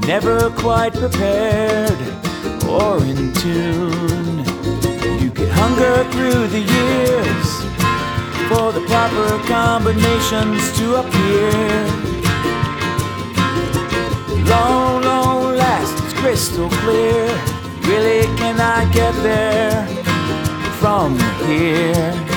never quite prepared or in tune. You get hunger through the years for the proper combinations to appear. Long, long last, it's crystal clear. Really, can I get there from here?